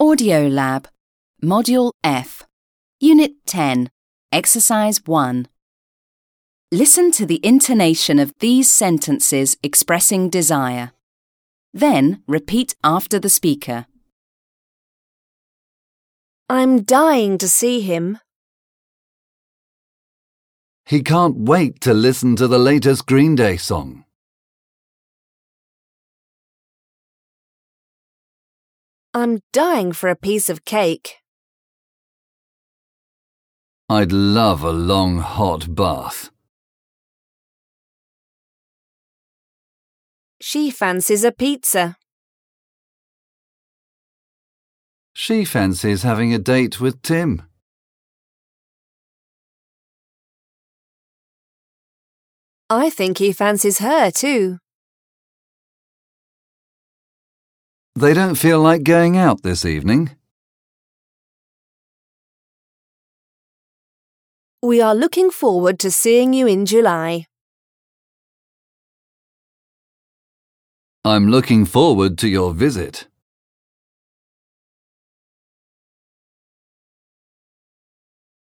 Audio Lab, Module F, Unit 10, Exercise 1. Listen to the intonation of these sentences expressing desire. Then repeat after the speaker. I'm dying to see him. He can't wait to listen to the latest Green Day song. I'm dying for a piece of cake. I'd love a long hot bath. She fancies a pizza. She fancies having a date with Tim. I think he fancies her too. They don't feel like going out this evening. We are looking forward to seeing you in July. I'm looking forward to your visit.